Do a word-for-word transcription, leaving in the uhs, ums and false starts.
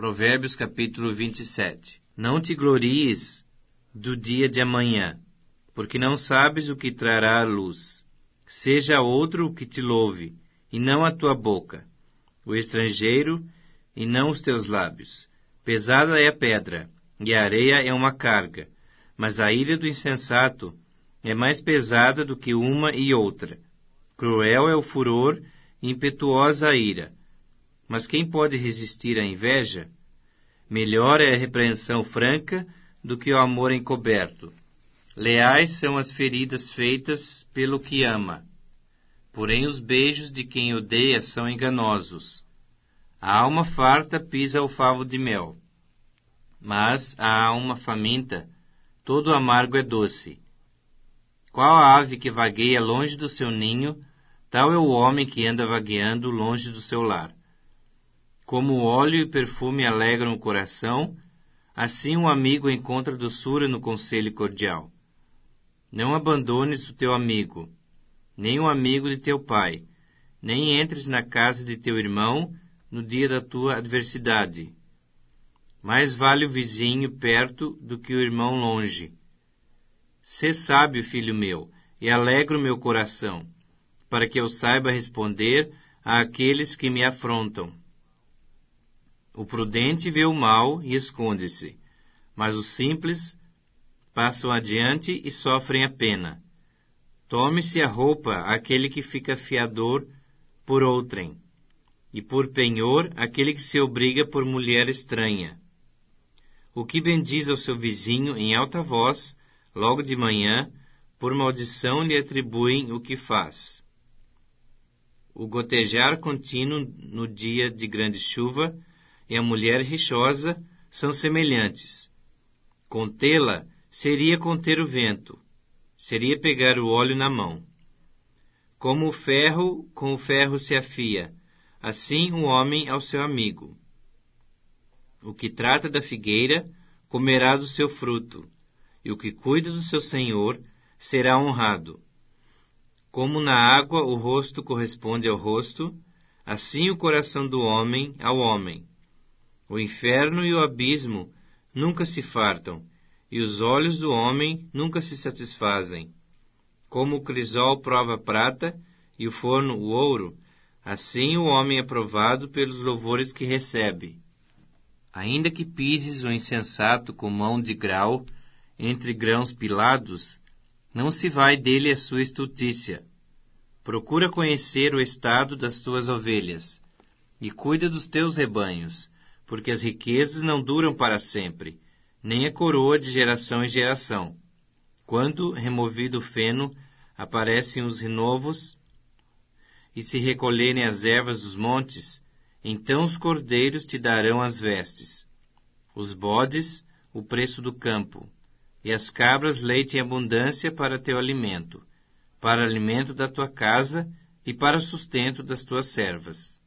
Provérbios capítulo vinte e sete. Não te glories do dia de amanhã, porque não sabes o que trará a luz. Seja outro o que te louve, e não a tua boca, o estrangeiro, e não os teus lábios. Pesada é a pedra, e a areia é uma carga, mas a ira do insensato é mais pesada do que uma e outra. Cruel é o furor, e impetuosa a ira. Mas quem pode resistir à inveja? Melhor é a repreensão franca do que o amor encoberto. Leais são as feridas feitas pelo que ama, porém os beijos de quem odeia são enganosos. A alma farta pisa o favo de mel, mas a alma faminta, todo amargo é doce. Qual a ave que vagueia longe do seu ninho, tal é o homem que anda vagueando longe do seu lar. Como o óleo e perfume alegram o coração, assim um amigo encontra doçura no conselho cordial. Não abandones o teu amigo, nem o amigo de teu pai, nem entres na casa de teu irmão no dia da tua adversidade. Mais vale o vizinho perto do que o irmão longe. Sê sábio, filho meu, e alegra o meu coração, para que eu saiba responder àqueles que me afrontam. O prudente vê o mal e esconde-se, mas os simples passam adiante e sofrem a pena. Tome-se a roupa aquele que fica fiador por outrem, e por penhor aquele que se obriga por mulher estranha. O que bendiz ao seu vizinho em alta voz, logo de manhã, por maldição lhe atribuem o que faz. O gotejar contínuo no dia de grande chuva e a mulher rixosa são semelhantes. Contê-la seria conter o vento, seria pegar o óleo na mão. Como o ferro com o ferro se afia, assim o homem ao seu amigo. O que trata da figueira comerá do seu fruto, e o que cuida do seu senhor será honrado. Como na água o rosto corresponde ao rosto, assim o coração do homem ao homem. O inferno e o abismo nunca se fartam, e os olhos do homem nunca se satisfazem. Como o crisol prova a prata e o forno o ouro, assim o homem é provado pelos louvores que recebe. Ainda que pises o insensato com mão de grau entre grãos pilados, não se vai dele a sua estultícia. Procura conhecer o estado das tuas ovelhas, e cuida dos teus rebanhos, porque as riquezas não duram para sempre, nem a coroa de geração em geração. Quando, removido o feno, aparecem os renovos, e se recolherem as ervas dos montes, então os cordeiros te darão as vestes, os bodes, o preço do campo, e as cabras leite em abundância para teu alimento, para alimento da tua casa e para sustento das tuas servas.